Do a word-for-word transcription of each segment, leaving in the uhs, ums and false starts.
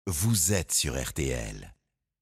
vous êtes sur R T L.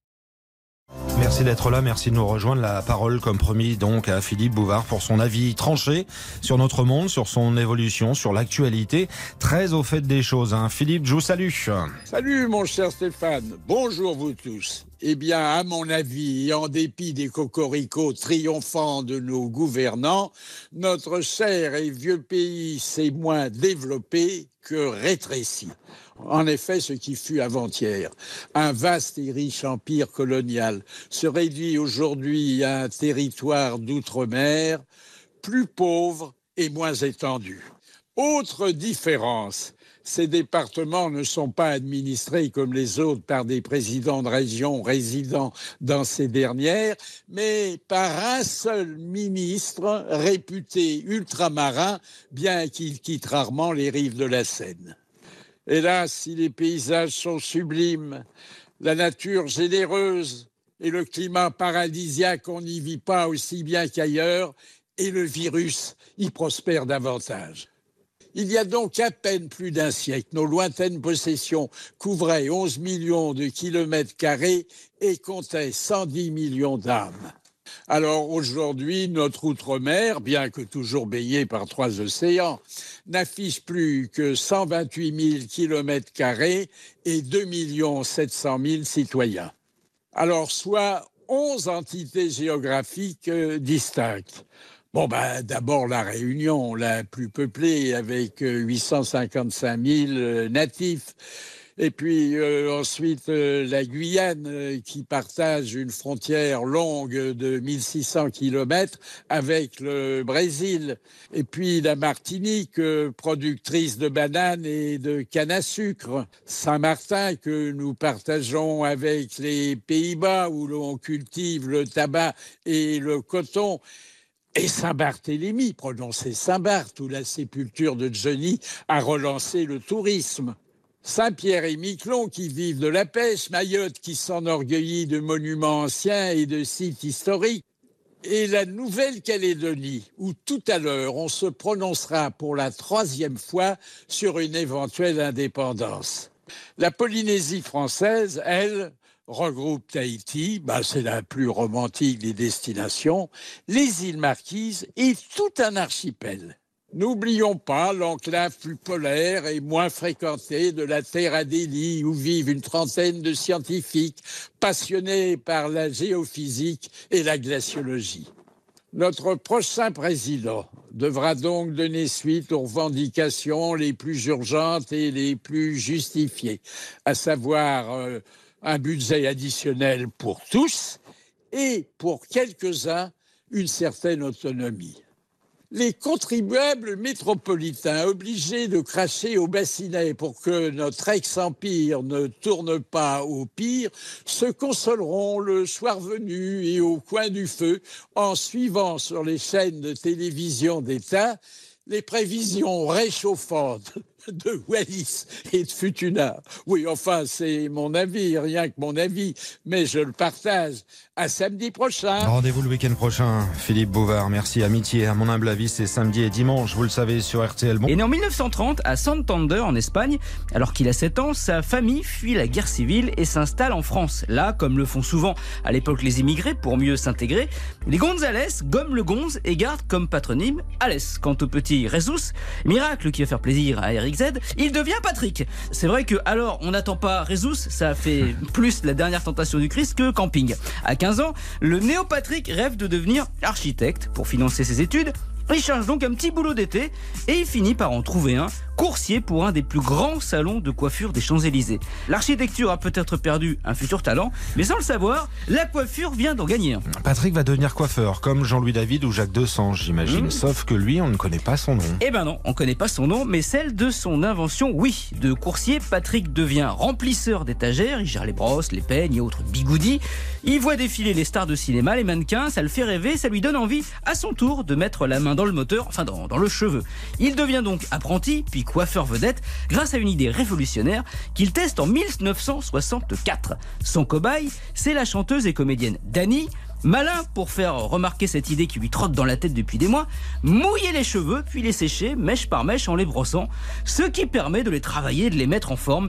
Merci d'être là, merci de nous rejoindre. La parole, comme promis, donc à Philippe Bouvard pour son avis tranché sur notre monde, sur son évolution, sur l'actualité, très au fait des choses. Hein. Philippe, je vous salue. Salut mon cher Stéphane, bonjour vous tous. Eh bien, à mon avis, et en dépit des cocoricots triomphants de nos gouvernants, notre cher et vieux pays s'est moins développé que rétréci. En effet, ce qui fut avant-hier un vaste et riche empire colonial se réduit aujourd'hui à un territoire d'outre-mer plus pauvre et moins étendu. Autre différence, ces départements ne sont pas administrés comme les autres par des présidents de région résidant dans ces dernières, mais par un seul ministre réputé ultramarin, bien qu'il quitte rarement les rives de la Seine. Hélas, si les paysages sont sublimes, la nature généreuse et le climat paradisiaque, on n'y vit pas aussi bien qu'ailleurs, et le virus y prospère davantage. Il y a donc à peine plus d'un siècle, nos lointaines possessions couvraient onze millions de kilomètres carrés et comptaient cent dix millions d'âmes. Alors aujourd'hui, notre outre-mer, bien que toujours baigné par trois océans, n'affiche plus que cent vingt-huit mille kilomètres carrés et deux millions sept cent mille citoyens. Alors soit onze entités géographiques euh, distinctes. Bon, ben, d'abord la Réunion, la plus peuplée, avec huit cent cinquante-cinq mille natifs. Et puis euh, ensuite euh, la Guyane, euh, qui partage une frontière longue de mille six cents kilomètres avec le Brésil. Et puis la Martinique, euh, productrice de bananes et de canne à sucre. Saint-Martin, que nous partageons avec les Pays-Bas, où l'on cultive le tabac et le coton. Et Saint-Barthélemy, prononcé Saint-Barth, où la sépulture de Johnny a relancé le tourisme. Saint-Pierre et Miquelon qui vivent de la pêche, Mayotte qui s'enorgueillit de monuments anciens et de sites historiques, et la Nouvelle-Calédonie, où tout à l'heure on se prononcera pour la troisième fois sur une éventuelle indépendance. La Polynésie française, elle, regroupe Tahiti, bah c'est la plus romantique des destinations, les îles Marquises et tout un archipel. N'oublions pas l'enclave plus polaire et moins fréquentée de la Terre Adélie, où vivent une trentaine de scientifiques passionnés par la géophysique et la glaciologie. Notre prochain président devra donc donner suite aux revendications les plus urgentes et les plus justifiées, à savoir euh, un budget additionnel pour tous et pour quelques-uns une certaine autonomie. Les contribuables métropolitains obligés de cracher au bassinet pour que notre ex-empire ne tourne pas au pire se consoleront le soir venu et au coin du feu en suivant sur les chaînes de télévision d'État les prévisions réchauffantes de Wallis et de Futuna. Oui, enfin, c'est mon avis, rien que mon avis, mais je le partage. À samedi prochain. Rendez-vous le week-end prochain, Philippe Bouvard. Merci, amitié. À mon humble avis, c'est samedi et dimanche, vous le savez, sur R T L. Bon. Et né en mille neuf cent trente à Santander, en Espagne. Alors qu'il a sept ans, sa famille fuit la guerre civile et s'installe en France. Là, comme le font souvent à l'époque les immigrés pour mieux s'intégrer, les González gomment le gonze et gardent comme patronyme Alès. Quant au petit Jesus, miracle qui va faire plaisir à Eric Z, il devient Patrick. C'est vrai que alors on n'attend pas Jesus, ça fait plus la dernière tentation du Christ que camping. À quinze ans, le néo-Patrick rêve de devenir architecte. Pour financer ses études, il cherche donc un petit boulot d'été et il finit par en trouver un, coursier pour un des plus grands salons de coiffure des Champs-Élysées. L'architecture a peut-être perdu un futur talent, mais sans le savoir, la coiffure vient d'en gagner un. Patrick va devenir coiffeur, comme Jean-Louis David ou Jacques Desange, j'imagine. Mmh. Sauf que lui, on ne connaît pas son nom. Eh ben non, on ne connaît pas son nom, mais celle de son invention, oui. De coursier, Patrick devient remplisseur d'étagères, il gère les brosses, les peignes et autres bigoudis. Il voit défiler les stars de cinéma, les mannequins, ça le fait rêver, ça lui donne envie, à son tour, de mettre la main dans le moteur, enfin dans, dans le cheveu. Il devient donc apprenti, puis coiffeur vedette, grâce à une idée révolutionnaire qu'il teste en mille neuf cent soixante-quatre. Son cobaye, c'est la chanteuse et comédienne Dany. Malin pour faire remarquer cette idée qui lui trotte dans la tête depuis des mois, mouiller les cheveux puis les sécher mèche par mèche en les brossant, ce qui permet de les travailler et de les mettre en forme.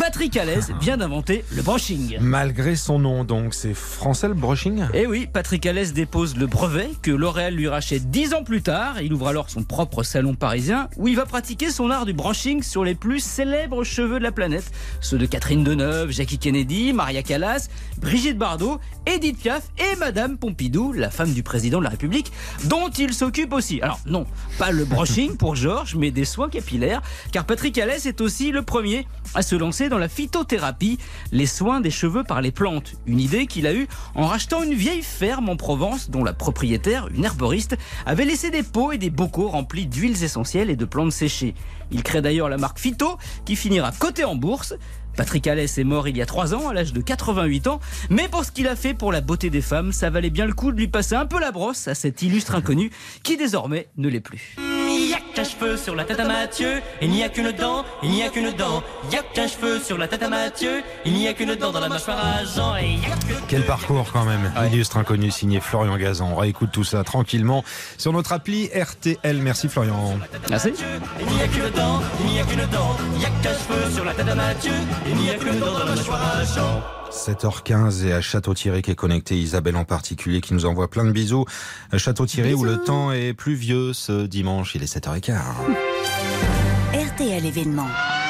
Patrick Hallez vient d'inventer le brushing. Malgré son nom, donc, c'est français le brushing ? Et oui, Patrick Hallez dépose le brevet que L'Oréal lui rachète dix ans plus tard. Il ouvre alors son propre salon parisien où il va pratiquer son art du brushing sur les plus célèbres cheveux de la planète. Ceux de Catherine Deneuve, Jackie Kennedy, Maria Callas, Brigitte Bardot, Edith Piaf et Madame Pompidou, la femme du président de la République, dont il s'occupe aussi. Alors non, pas le brushing pour Georges, mais des soins capillaires, car Patrick Hallez est aussi le premier à se lancer dans la phytothérapie, les soins des cheveux par les plantes. Une idée qu'il a eue en rachetant une vieille ferme en Provence dont la propriétaire, une herboriste, avait laissé des pots et des bocaux remplis d'huiles essentielles et de plantes séchées. Il crée d'ailleurs la marque Phyto qui finira cotée en bourse. Patrick Hallez est mort il y a trois ans, à l'âge de quatre-vingt-huit ans. Mais pour ce qu'il a fait pour la beauté des femmes, ça valait bien le coup de lui passer un peu la brosse à cet illustre inconnu qui désormais ne l'est plus. Il n'y a qu'un cheveu sur la tête à Mathieu, il n'y a qu'une dent, il n'y a qu'une dent. Il n'y a qu'un cheveu sur la tête à Mathieu, il n'y a qu'une dent dans la mâchoire à Jean. Et il y a que... Quel parcours quand même, ouais. Illustre inconnu signé Florian Gazan. On réécoute tout ça tranquillement sur notre appli R T L. Merci Florian. Merci. Il n'y a qu'une dent, il n'y a qu'une dent. Il n'y a qu'un cheveu sur la tête à Mathieu, il n'y a qu'une dent dans la mâchoire à Jean. sept heures quinze et à Château-Thierry qui est connecté, Isabelle en particulier qui nous envoie plein de bisous. Château-Thierry où le temps est pluvieux ce dimanche, il est sept heures quinze. R T L événement.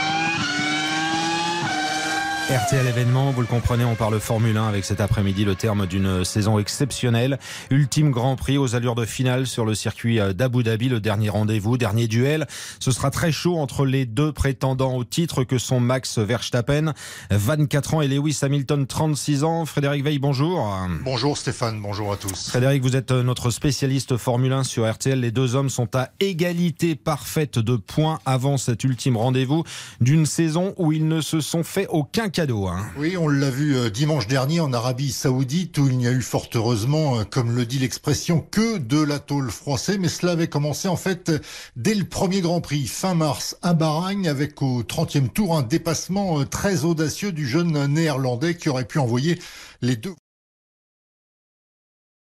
R T L événement, vous le comprenez, on parle Formule un avec cet après-midi le terme d'une saison exceptionnelle. Ultime Grand Prix aux allures de finale sur le circuit d'Abu Dhabi, le dernier rendez-vous, dernier duel. Ce sera très chaud entre les deux prétendants au titre que sont Max Verstappen, vingt-quatre ans, et Lewis Hamilton, trente-six ans. Frédéric Veil, bonjour. Bonjour Stéphane, bonjour à tous. Frédéric, vous êtes notre spécialiste Formule un sur R T L. Les deux hommes sont à égalité parfaite de points avant cet ultime rendez-vous d'une saison où ils ne se sont fait aucun cadeau. Hein. Oui, on l'a vu euh, dimanche dernier en Arabie Saoudite où il n'y a eu fort heureusement, euh, comme le dit l'expression, que de la tôle froissée. Mais cela avait commencé en fait euh, dès le premier Grand Prix, fin mars, à Bahreïn, avec au trentième tour un dépassement euh, très audacieux du jeune néerlandais qui aurait pu envoyer les deux